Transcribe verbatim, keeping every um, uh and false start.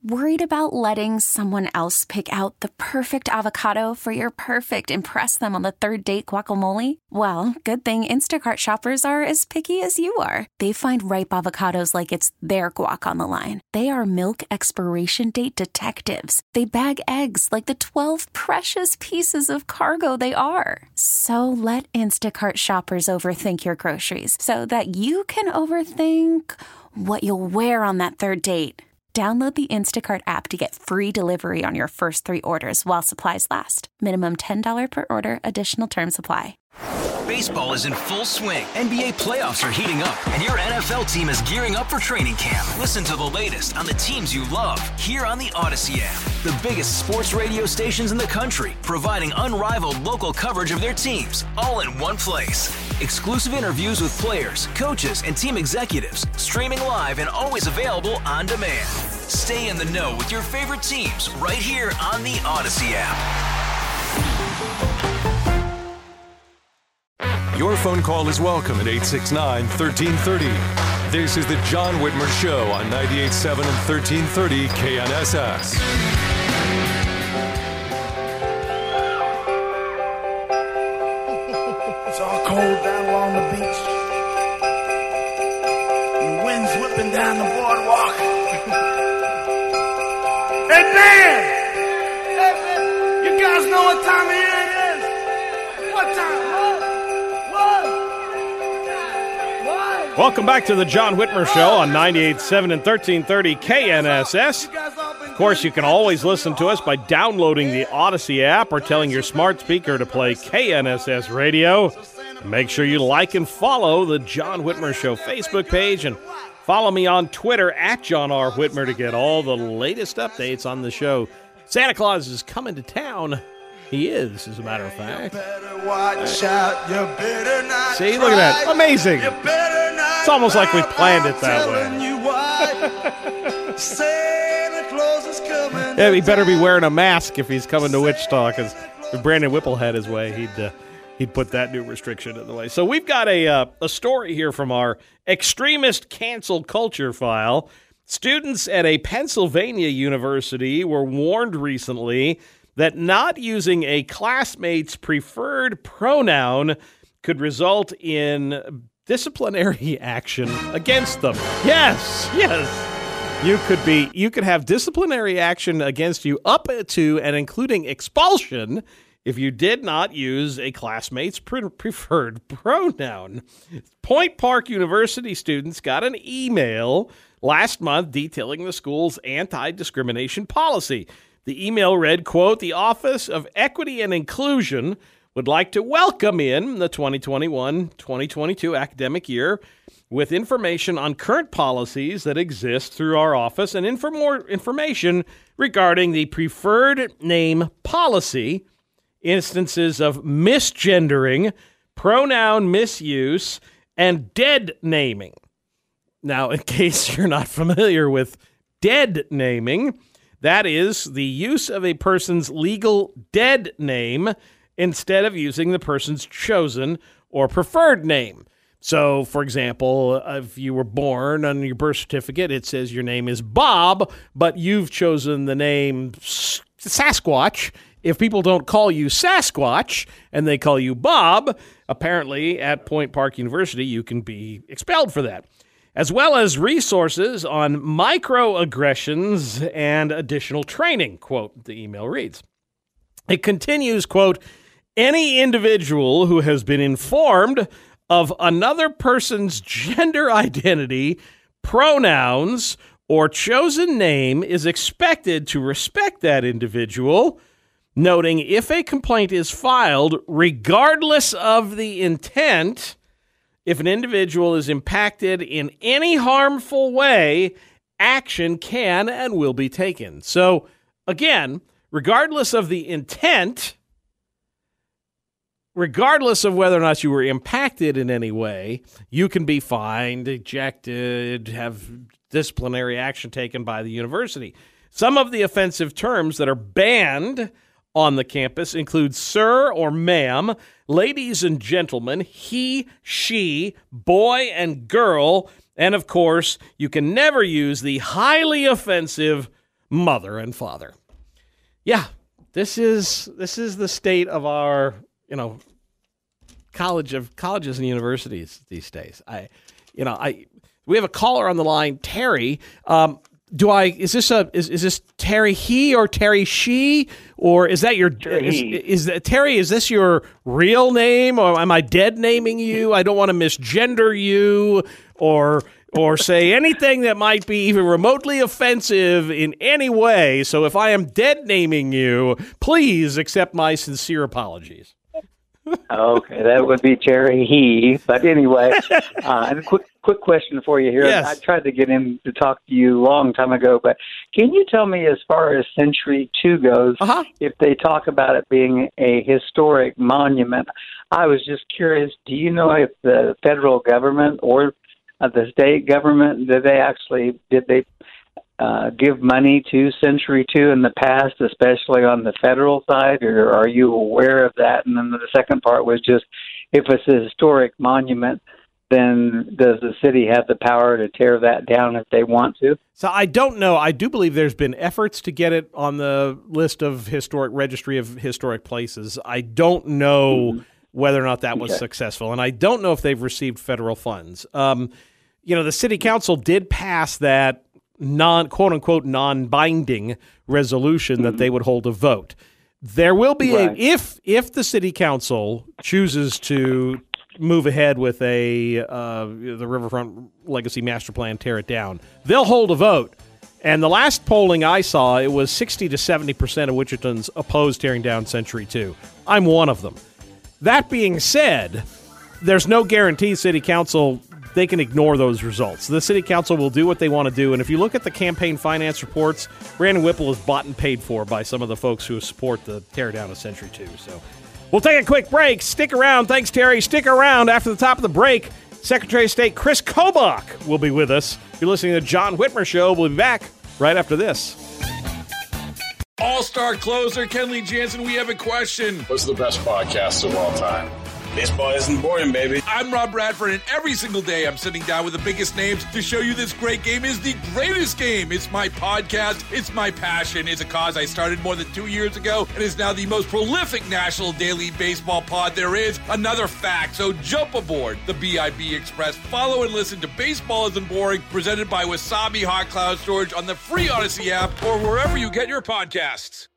Worried about letting someone else pick out the perfect avocado for your perfect impress them on the third date guacamole? Well, good thing Instacart shoppers are as picky as you are. They find ripe avocados like it's their guac on the line. They are milk expiration date detectives. They bag eggs like the twelve precious pieces of cargo they are. So let Instacart shoppers overthink your groceries so that you can overthink what you'll wear on that third date. Download the Instacart app to get free delivery on your first three orders while supplies last. Minimum ten dollars per order. Additional terms apply. Baseball is in full swing. N B A playoffs are heating up, and your N F L team is gearing up for training camp. Listen to the latest on the teams you love here on the Odyssey app. The biggest sports radio stations in the country, providing unrivaled local coverage of their teams, all in one place. Exclusive interviews with players, coaches, and team executives, streaming live and always available on demand. Stay in the know with your favorite teams right here on the Odyssey app. Your phone call is welcome at eight six nine, one three three zero. This is the John Whitmer Show on ninety-eight point seven and thirteen thirty K N S S. It's all cold down along the beach. And the wind's whipping down the boardwalk. Hey, Dan! Hey, man! You guys know what time of year it is? What time? What? What? What? Welcome back to the John Whitmer Show on ninety-eight point seven and thirteen thirty K N S S. Of course, you can always listen to us by downloading the Odyssey app or telling your smart speaker to play K N S S Radio. Make sure you like and follow the John Whitmer Show Facebook page and follow me on Twitter at John R. Whitmer to get all the latest updates on the show. Santa Claus is coming to town. He is, as a matter of fact. Watch out, you better not. See, look at that. Amazing. It's almost like we planned it that way. Santa Claus is coming. Yeah, he better be wearing a mask if he's coming to Wichita, because if Brandon Whipple had his way, he'd uh, he'd put that new restriction in the way. So we've got a uh, a story here from our extremist cancel culture file. Students at a Pennsylvania university were warned recently that not using a classmate's preferred pronoun could result in disciplinary action against them. Yes, yes. You could be you could have disciplinary action against you up to and including expulsion if you did not use a classmate's pre- preferred pronoun. Point Park University students got an email last month detailing the school's anti-discrimination policy. The email read, quote, "The Office of Equity and Inclusion would like to welcome in the twenty twenty-one twenty twenty-two academic year with information on current policies that exist through our office and infor- more information regarding the preferred name policy, instances of misgendering, pronoun misuse, and dead naming." Now, in case you're not familiar with dead naming, that is the use of a person's legal dead name instead of using the person's chosen or preferred name. So, for example, if you were born on your birth certificate, it says your name is Bob, but you've chosen the name Sasquatch. If people don't call you Sasquatch and they call you Bob, apparently at Point Park University, you can be expelled for that, as well as resources on microaggressions and additional training, quote, the email reads. It continues, quote, "Any individual who has been informed of another person's gender identity, pronouns, or chosen name is expected to respect that individual, noting if a complaint is filed, regardless of the intent, if an individual is impacted in any harmful way, action can and will be taken." So, again, regardless of the intent, regardless of whether or not you were impacted in any way, you can be fined, ejected, have disciplinary action taken by the university. Some of the offensive terms that are banned on the campus include sir or ma'am, ladies and gentlemen, he, she, boy and girl, and of course, you can never use the highly offensive mother and father. Yeah, this is this is the state of our, you know, college of colleges and universities these days. I, you know, I we have a caller on the line, Terry. Um, do I is this a is, is this Terry he or Terry she, or is that your is, is that Terry? Is this your real name, or am I dead naming you? I don't want to misgender you or or say anything that might be even remotely offensive in any way. So if I am dead naming you, please accept my sincere apologies. Okay, that would be Terry he. But anyway, uh, and a quick quick question for you here. Yes. I tried to get him to talk to you a long time ago, but can you tell me, as far as Century two goes, uh-huh. if they talk about it being a historic monument? I was just curious, do you know if the federal government or uh, the state government, did they actually, did they Uh, give money to Century two in the past, especially on the federal side, or are you aware of that? And then the second part was just, if it's a historic monument, then does the city have the power to tear that down if they want to? So I don't know. I do believe there's been efforts to get it on the list of historic registry of historic places. I don't know mm-hmm. whether or not that was okay. successful, and I don't know if they've received federal funds. Um, you know, the city council did pass that non quote unquote non-binding resolution mm-hmm. that they would hold a vote. There will be right. a if if the city council chooses to move ahead with a uh, the Riverfront Legacy Master Plan, tear it down, they'll hold a vote. And the last polling I saw, it was sixty to seventy percent of Wichitans opposed tearing down Century two. I'm one of them. That being said, there's no guarantee city council, they can ignore those results. The city council will do what they want to do. And if you look at the campaign finance reports, Brandon Whipple is bought and paid for by some of the folks who support the tear down of Century two. So we'll take a quick break. Stick around. Thanks, Terry. Stick around. After the top of the break, Secretary of State Chris Kobach will be with us. You're listening to the John Whitmer Show. We'll be back right after this. All-star closer Kenley Jansen, we have a question. What's the best podcast of all time? Baseball isn't boring, baby. I'm Rob Bradford, and every single day I'm sitting down with the biggest names to show you this great game is the greatest game. It's my podcast. It's my passion. It's a cause I started more than two years ago and is now the most prolific national daily baseball pod there is. Another fact, so jump aboard the B I B Express. Follow and listen to Baseball Isn't Boring, presented by Wasabi Hot Cloud Storage on the free Odyssey app or wherever you get your podcasts.